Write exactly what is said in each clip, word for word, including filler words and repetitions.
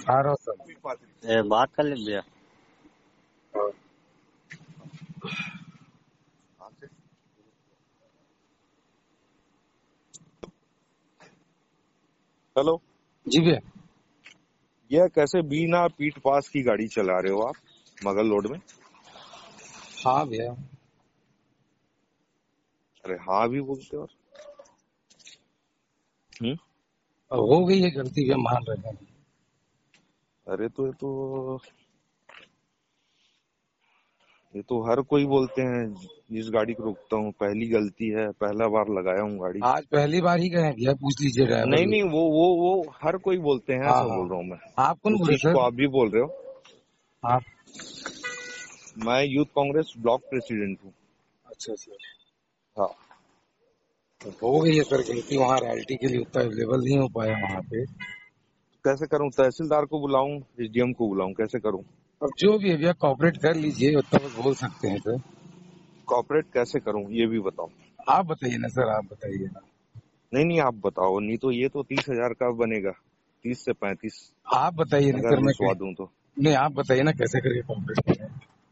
आ रहा हूँ सर। ए, बात कर ले भैया। हेलो जी भैया। यह कैसे बिना पीट पास की गाड़ी चला रहे हो आप मगल रोड में? हाँ भैया। अरे हाँ भी बोलते हो। हम्म हो गई है गलती भैया, मान रहे हैं। अरे तो ये तो ये तो हर कोई बोलते हैं जिस गाड़ी को रोकता हूँ, पहली गलती है, पहला बार लगाया हूँ गाड़ी। आज पहली बार ही गए हैं भैया, पूछ लीजिए ड्राइवर। नहीं नहीं वो वो वो हर कोई बोलते हैं, हाँ ऐसा हाँ। बोल रहा हूँ मैं। आप कौन उस बोल रहे चीज सर? को आप भी बोल रहे हो। आप? मैं यूथ कांग्रेस ब्लॉक प्रेसिडेंट हूँ। अच्छा सर। हाँ तो हो गई है सर गलती, वहाँ रॉयल्टी के लिए उतना अवेलेबल नहीं हो पाया वहाँ पे। कैसे करूँ? तहसीलदार को बुलाऊं, एसडीएम को बुलाऊं, कैसे करूँ? अब जो भी है भैया कॉपरेट कर लीजिए, उतना बस बोल सकते हैं सर। कॉपरेट कैसे करूँ ये भी बताओ। आप बताइए ना सर, आप बताइए ना। नहीं नहीं आप बताओ, नहीं तो ये तो तीस हजार का बनेगा, तीस से पैंतीस आप बताइए ना अगर सर। मैं घुसवा दूं तो। नहीं, आप बताइए ना कैसे करके कॉपरेट करें।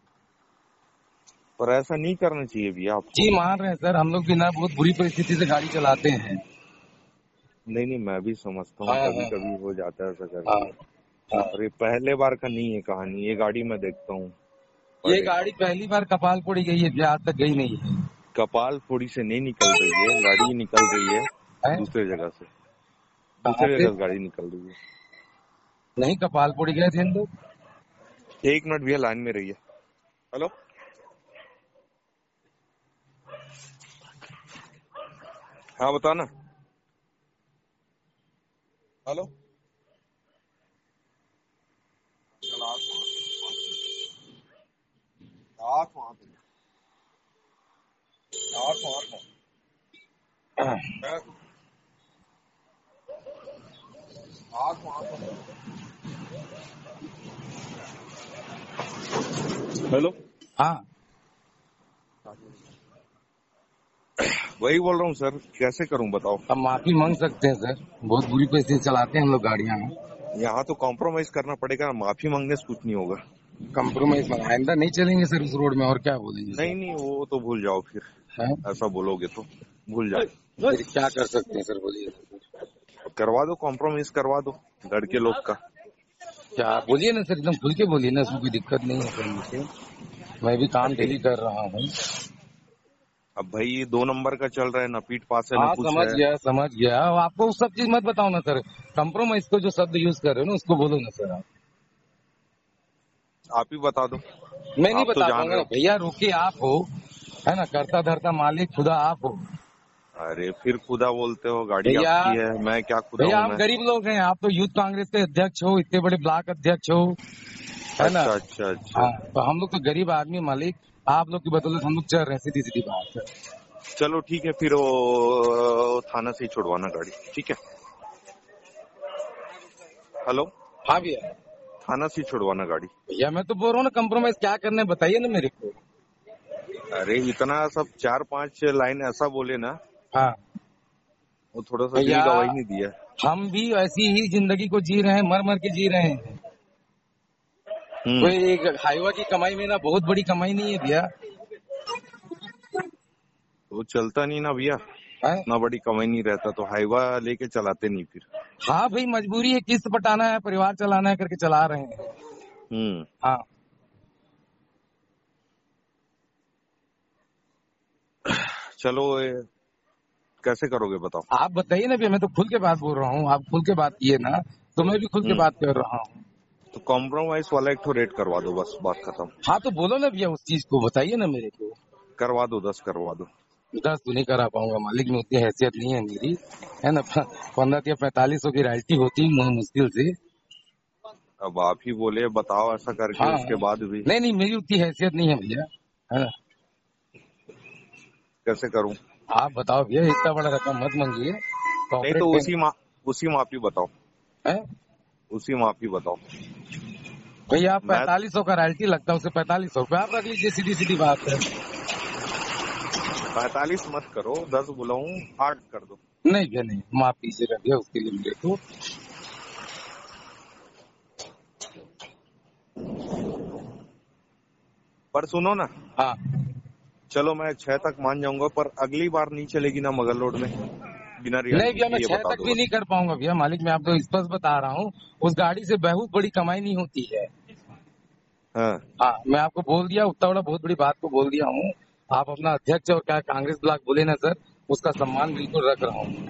पर ऐसा नहीं करना चाहिए भैया आपको। जी मान रहे हैं सर, हम लोग भी ना बहुत बुरी परिस्थिति से गाड़ी चलाते हैं। नहीं नहीं मैं भी समझता हूँ, हाँ कभी हाँ कभी हो जाता है ऐसा हाँ करके। हाँ। और ये पहले बार का नहीं है कहानी, ये गाड़ी मैं देखता हूँ। ये गाड़ी पहली बार कपाल पोड़ी गई है भैया, आज तक गई नहीं है। कपाल फोड़ी से नहीं निकल रही है गाड़ी, निकल रही है हैं? दूसरे जगह से, कहाँ दूसरे से? जगह से गाड़ी निकल रही है। नहीं, कपाल पोड़ी गए थे हम लोग। एक मिनट भैया लाइन में रहिए। हेलो हाँ बता ना। हेलो आठ वहां पे आठ आठ आठ वहां। हेलो हाँ वही बोल रहा हूँ सर, कैसे करूँ बताओ। अब माफी मांग सकते हैं सर, बहुत बुरी परिस्थिति चलाते हैं हम लोग गाड़ियाँ। यहाँ तो कॉम्प्रोमाइज करना पड़ेगा, माफी मांगने से कुछ नहीं होगा। कंप्रोमाइज में आइंदा नहीं चलेंगे सर उस रोड में, और क्या बोलेंगे नहीं सर? नहीं वो तो भूल जाओ फिर, हैं? ऐसा बोलोगे तो भूल जाओ। फिर क्या कर सकते हैं सर, बोलिए। करवा दो, कॉम्प्रोमाइज करवा दो लड़के लोग का। क्या बोलिए ना सर, एकदम खुल के बोलिए ना, उसमें कोई दिक्कत नहीं है सर मुझे। मैं भी काम डेली कर रहा हूँ। अब भाई ये दो नंबर का चल रहा है, ना पीठ पास है ना हाँ कुछ समझ है। गया समझ गया। अब आपको वो सब चीज मत बताओ ना सर, कंप्रोमाइज को जो शब्द यूज कर रहे हो ना उसको बोलो ना सर आप। आप ही बता दो। मैं नहीं आप तो बता जान पाऊंगा रहे ना हो। भैया, रोके आप हो, है ना, करता धरता मालिक खुदा आप हो। अरे फिर खुदा बोलते हो, गाड़ी भैया आपकी है, मैं क्या खुदा भैया हूँ हम मैं। गरीब लोग हैं, आप तो यूथ कांग्रेस के अध्यक्ष हो, इतने बड़े ब्लॉक अध्यक्ष हो, है ना। अच्छा अच्छा अच्छा। हाँ तो हम लोग तो गरीब आदमी मालिक, आप लोग की बदौलत हम लोग चल रहे हैं, सीधी सीधी बात है। चलो ठीक है फिर, वो थाना से ही छुड़वाना गाड़ी, ठीक है। हेलो हाँ भैया। थाना से ही छुड़वाना गाड़ी। भैया मैं तो बोल रहा हूँ ना, कंप्रोमाइज क्या करना है बताइए ना मेरे को। अरे इतना सब चार पांच लाइन ऐसा बोले ना, हाँ वो थोड़ा सा दिल भैया, गवाही नहीं दिया। हम भी ऐसी ही जिंदगी को जी रहे हैं, मर मर के जी रहे हैं। हम्म कोई एक हाईवा की कमाई में ना बहुत बड़ी कमाई नहीं है भैया। वो चलता नहीं ना भैया, है? इतना बड़ी कमाई नहीं रहता तो हाईवा लेके चलाते नहीं फिर। हाँ भाई मजबूरी है, किस्त पटाना है, परिवार चलाना है करके चला रहे हैं। हम्म हाँ चलो ये कैसे करोगे बताओ। आप बताइए ना भैया, मैं तो खुल के बात बोल रहा हूँ, आप खुल के बात किए ना तो मैं भी खुल के हम्म बात कर रहा हूँ। तो कॉम्प्रोमाइज वाला एक तो रेट करवा दो, बस बात खत्म। हाँ तो बोलो ना भैया, उस चीज को बताइए ना मेरे को। करवा दो, दस करवा दो। दस तो नहीं करा पाऊंगा मालिक, में उतनी हैसियत नहीं है मेरी, है ना। पंद्रह या पैंतालीस सौ की राइल्टी होती है मुश्किल से। अब आप ही बोले बताओ ऐसा करके, हाँ उसके बाद भी नहीं नहीं, मेरी उतनी हैसियत नहीं है भैया, है ना। कैसे करूं। आप बताओ भैया, इतना बड़ा रकम मत मांगिए, नहीं कॉपरेट तो कर। उसी मा, उसी माप ही बताओ, है उसी माप ही बताओ। भैया, आप मैं पैंतालीस सौ का रॉयल्टी लगता है, उसे पैंतालीस सौ रुपये आप रख लीजिए, सीधी सीधी बात है। पैंतालीस मत करो, दस बुलाऊं, आठ कर दो। नहीं भैया नहीं, माफ कीजिएगा भैया, उसके लिए मेरे को पर सुनो ना, हाँ चलो मैं छह तक मान जाऊंगा, पर अगली बार नहीं चलेगी ना मगल रोड में बिना नहीं भैया, रियायत मैं के, ये छह बता तक दो भी बस। नहीं कर पाऊंगा भैया, मालिक मैं आपको स्पष्ट बता रहा हूँ, उस गाड़ी से बहुत बड़ी कमाई नहीं होती है। हाँ हाँ मैं आपको बोल दिया, उतना बड़ा बहुत बड़ी बात को बोल दिया हूँ। आप अपना अध्यक्ष और क्या कांग्रेस ब्लॉक बोले ना सर, उसका सम्मान बिल्कुल रख रहा हूँ।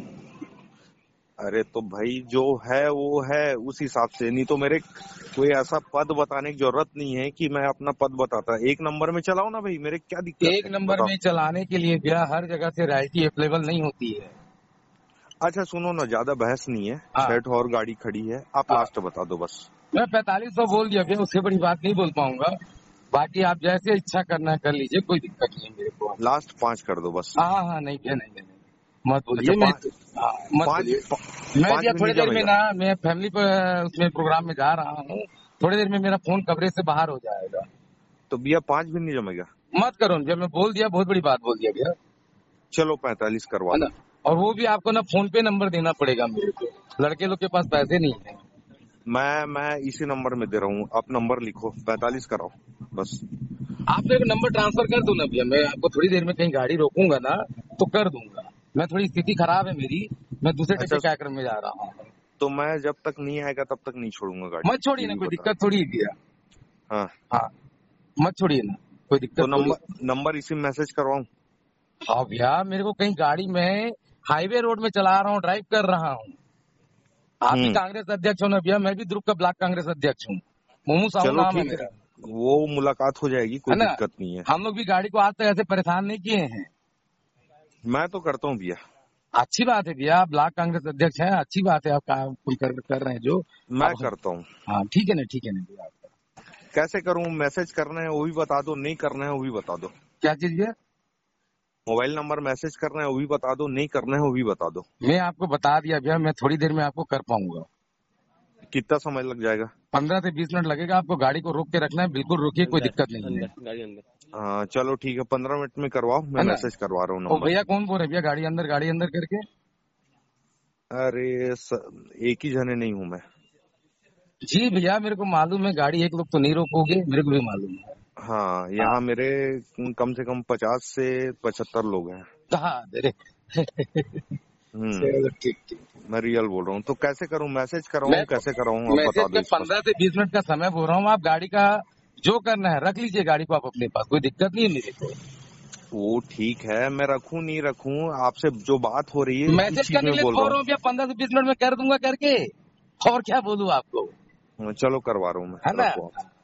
अरे तो भाई जो है वो है उस हिसाब से, नहीं तो मेरे कोई ऐसा पद बताने की जरूरत नहीं है कि मैं अपना पद बताता। एक नंबर में चलाओ ना भाई, मेरे क्या दिक्कत एक है नंबर बताओ। में चलाने के लिए भैया हर जगह से रॉयल्टी अवेलेबल नहीं होती है। अच्छा सुनो ना, ज्यादा बहस नहीं है, हाँ छठ और गाड़ी खड़ी है, आप हाँ, लास्ट बता दो बस। मैं पैंतालीस सौ बोल दिया भैया, उससे बड़ी बात नहीं बोल पाऊंगा। बाकी आप जैसे इच्छा करना है कर लीजिए, कोई दिक्कत नहीं है मेरे को। लास्ट पाँच कर दो बस। हाँ हाँ नहीं भैया, नहीं नहीं मत अच्छा बोलिए, मैं पाँच हाँ, मत पाँच बोलिए। मैं पाँच भैया में थोड़ी नहीं देर में जमेगा। ना, मैं फैमिली पर उसमें प्रोग्राम में जा रहा हूँ, थोड़ी देर में मेरा फोन कवरेज से बाहर हो जाएगा। तो भैया पाँच भी नहीं जमेगा। मत करो भैया, मैं बोल दिया, बहुत बड़ी बात बोल दिया भैया, चलो पैंतालीस करवा है ना। दो। और वो भी आपको ना फोन पे नंबर देना पड़ेगा मेरे को, लड़के लोग के पास पैसे नहीं है। मैं मैं इसी नंबर में दे रहा हूँ, आप नंबर लिखो, पैंतालीस कराओ बस। आप मेरे को नंबर ट्रांसफर कर दो ना भैया, मैं आपको थोड़ी देर में कहीं गाड़ी रोकूंगा ना तो कर दूंगा। मैं थोड़ी स्थिति खराब है मेरी, मैं दूसरे अच्छा टके कार्यक्रम में जा रहा हूँ। तो मैं जब तक नहीं आएगा तब तक नहीं छोड़ूंगा गाड़ी, मत छोड़िए ये ना, भी कोई बता। दिक्कत थोड़ी है भैया। हाँ हाँ मत छोड़िए ना, कोई दिक्कत तो थोड़ी। नंबर नंबर इसी में मैसेज करवाऊँ। हाँ भैया, मेरे को कहीं गाड़ी में हाईवे रोड में चला रहा हूँ, ड्राइव कर रहा हूँ। आप भी हम्म कांग्रेस अध्यक्ष हो ना भैया, मैं भी ध्रुव का ब्लॉक कांग्रेस अध्यक्ष हूँ। मोमू साहू चलो नाम है ठीक है, मेरा, वो मुलाकात हो जाएगी, कोई है ना। दिक्कत नहीं है। हम लोग भी गाड़ी को आज तक ऐसे परेशान नहीं किए हैं। मैं तो करता हूँ भैया। अच्छी बात है भैया, आप ब्लॉक कांग्रेस अध्यक्ष हैं, अच्छी बात है, आप काम कर, कर रहे हैं जो मैं आप। करता हूँ। हाँ ठीक है ना, ठीक है ना भैया। कैसे करूँ, मैसेज करना है वो भी बता दो, नहीं करना है वो भी बता दो। क्या चीज भैया? मोबाइल नंबर मैसेज करना है वो भी बता दो, नहीं करना है वो भी बता दो। मैं आपको बता दिया भैया, मैं थोड़ी देर में आपको कर पाऊंगा। कितना समय लग जाएगा? पंद्रह से बीस मिनट लगेगा, आपको गाड़ी को रोक के रखना है, बिल्कुल रोकिए, कोई दिक्कत नहीं है। गाड़ी अंदर। हाँ चलो ठीक है, पंद्रह मिनट में करवाओ, मैं है ना? मैसेज करवा रहा हूँ ओ नंबर। भैया कौन बोल रहे भैया, गाड़ी अंदर गाड़ी अंदर करके? अरे स, एक ही जने नहीं हूँ मैं। जी भैया मेरे को मालूम है, गाड़ी एक लोग तो नहीं रोकोगे, मेरे को भी मालूम है। हाँ यहाँ मेरे कम से कम पचास से पचहत्तर लोग हैं। कहा अरे हम्म चलो ठीक ठीक। मैं रियल बोल रहा हूँ, तो कैसे करूँ, मैसेज कराऊँ मैं कैसे कराऊँ, आप बता मैसेज दो में स्पष्ट। पंद्रह से बीस मिनट का समय बोल रहा हूँ, आप गाड़ी का जो करना है रख लीजिए गाड़ी को आप अपने पास, कोई दिक्कत नहीं है मेरे को। वो ठीक है, मैं रखूं नहीं रखूं, आपसे जो बात हो रही है उस मैसेज चीज करने में के लिए बोल बोल रहा रहा हूँ भैया, पंद्रह से बीस मिनट में कर दूंगा करके, और क्या बोलूँ आपको, हूँ। चलो करवा रहा हूँ मैं, है ना। रखो आप।